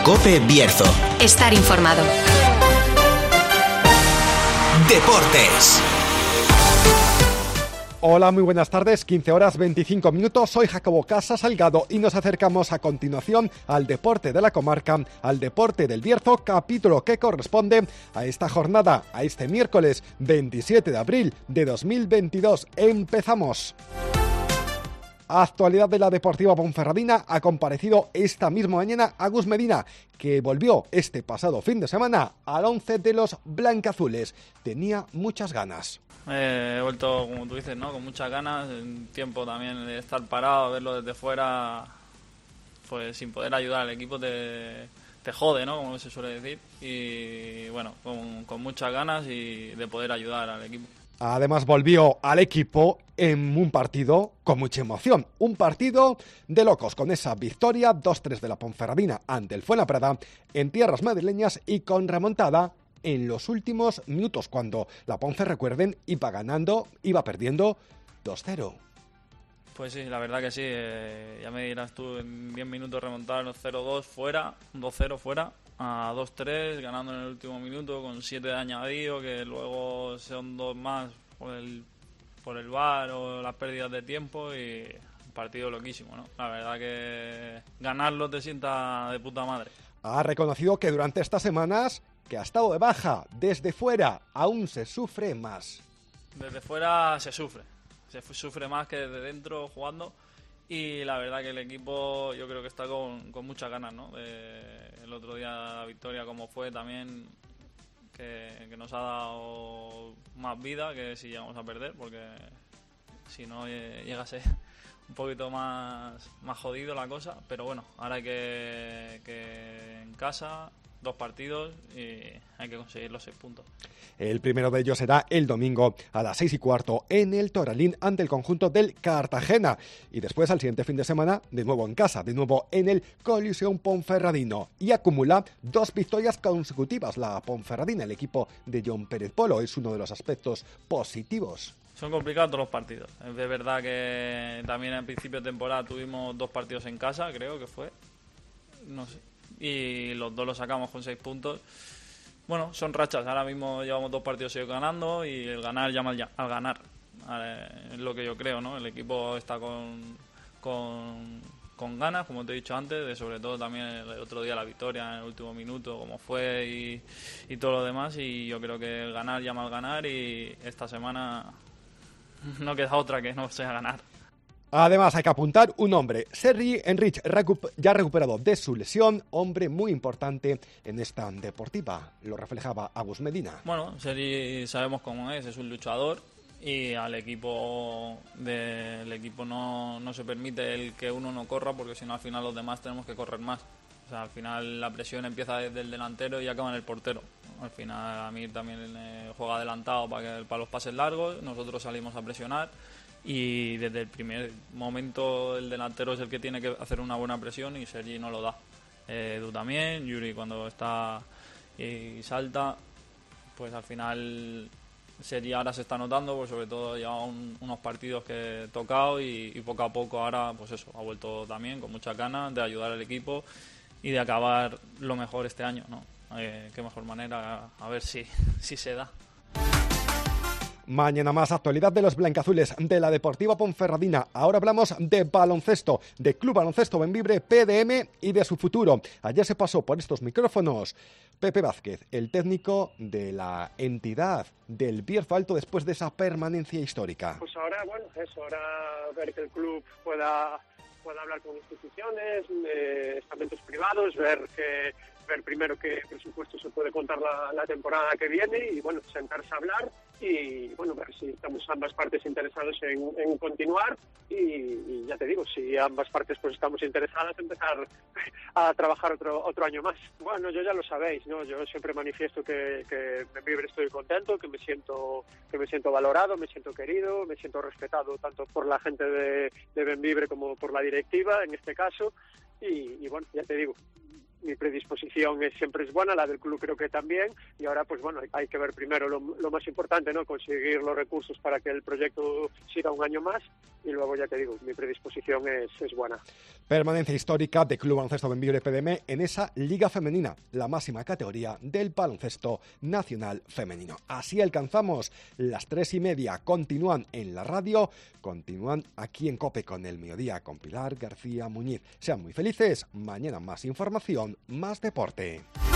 COPE Bierzo. Estar informado. Deportes. Hola, muy buenas tardes, 15 horas 25 minutos, soy Jacobo Casas Salgado y nos acercamos a continuación al deporte de la comarca, al deporte del Bierzo, capítulo que corresponde a esta jornada, a este miércoles 27 de abril de 2022. Empezamos. Actualidad de la Deportiva Ponferradina. Ha comparecido esta misma mañana Agus Medina, que volvió este pasado fin de semana al 11 de los blancazules. Tenía muchas ganas. He vuelto, como tú dices, ¿no? Con muchas ganas, en tiempo también de estar parado, verlo desde fuera, pues sin poder ayudar al equipo te jode, ¿no? Como se suele decir. Y bueno, con muchas ganas y de poder ayudar al equipo. Además volvió al equipo en un partido con mucha emoción, un partido de locos con esa victoria 2-3 de la Ponferradina ante el Fuenlabrada en tierras madrileñas y con remontada en los últimos minutos cuando la Ponce, recuerden, iba perdiendo 2-0. Pues sí, la verdad que sí, ya me dirás tú, en 10 minutos remontar 0-2 fuera, 2-0 fuera, a 2-3, ganando en el último minuto con 7 de añadido, que luego son 2 más por el VAR o las pérdidas de tiempo, y un partido loquísimo, ¿no? La verdad que ganarlo te sienta de puta madre. Ha reconocido que durante estas semanas que ha estado de baja, desde fuera aún se sufre más. Desde fuera se sufre más que desde dentro jugando. Y la verdad que el equipo yo creo que está con muchas ganas, ¿no? El otro día la victoria como fue también, que nos ha dado más vida que si llegamos a perder, porque si no llega a ser un poquito más jodido la cosa. Pero bueno, ahora hay que en casa 2 partidos y hay que conseguir los 6 puntos. El primero de ellos será el domingo a las 6:15 en el Toralín ante el conjunto del Cartagena. Y después, al siguiente fin de semana, de nuevo en casa, de nuevo en el Coliseum Ponferradino. Y acumula 2 victorias consecutivas la Ponferradina. El equipo de John Pérez Polo es uno de los aspectos positivos. Son complicados todos los partidos. Es de verdad que también al principio de temporada tuvimos 2 partidos en casa, creo que fue. No sé. Y los 2 los sacamos con 6 puntos. Bueno, son rachas. Ahora mismo llevamos 2 partidos seguidos ganando y el ganar llama al ganar. Es lo que yo creo, ¿no? El equipo está con ganas, como te he dicho antes, de sobre todo también el otro día la victoria en el último minuto, como fue y todo lo demás. Y yo creo que el ganar llama al ganar y esta semana no queda otra que no sea ganar. Además, hay que apuntar un hombre, Sergi Enrich, ya recuperado de su lesión, hombre muy importante en esta deportiva. Lo reflejaba Agus Medina. Bueno, Sergi sabemos cómo es un luchador y al equipo no se permite el que uno no corra, porque si no al final los demás tenemos que correr más. O sea, al final la presión empieza desde el delantero y acaba en el portero. Al final a mí también juega adelantado para los pases largos, nosotros salimos a presionar. Y desde el primer momento el delantero es el que tiene que hacer una buena presión y Sergi no lo da. Edu también, Yuri cuando está y salta, pues al final Sergi ahora se está notando, pues sobre todo lleva unos partidos que he tocado y poco a poco ahora pues eso, ha vuelto también con muchas ganas de ayudar al equipo y de acabar lo mejor este año, ¿no? Qué mejor manera, a ver si se da. Mañana más actualidad de los blancazules de la Deportiva Ponferradina. Ahora hablamos de baloncesto, de Club Baloncesto Bembibre, PDM y de su futuro. Ayer se pasó por estos micrófonos Pepe Vázquez, el técnico de la entidad del Bierzo Alto después de esa permanencia histórica. Pues ahora, bueno, es hora ver que el club pueda hablar con instituciones, estamentos privados, ver primero qué presupuesto se puede contar la temporada que viene y, bueno, sentarse a hablar y, bueno, ver si estamos ambas partes interesadas en continuar y ya te digo, si ambas partes pues estamos interesadas, empezar a trabajar otro año más. Bueno, yo ya lo sabéis, ¿no? Yo siempre manifiesto que en Bembibre estoy contento, que me siento valorado, me siento querido, me siento respetado tanto por la gente de Bembibre como por la directiva, en este caso, y bueno, ya te digo, mi predisposición siempre es buena, la del club creo que también, y ahora pues bueno, hay que ver primero lo más importante, ¿no? Conseguir los recursos para que el proyecto siga un año más, y luego ya te digo, mi predisposición es buena. Permanencia histórica de Club Baloncesto Benviure PDM en esa Liga Femenina, la máxima categoría del baloncesto nacional femenino. Así alcanzamos las 3:30, continúan en la radio, continúan aquí en COPE con el mediodía con Pilar García Muñiz. Sean muy felices, mañana más información, más deporte.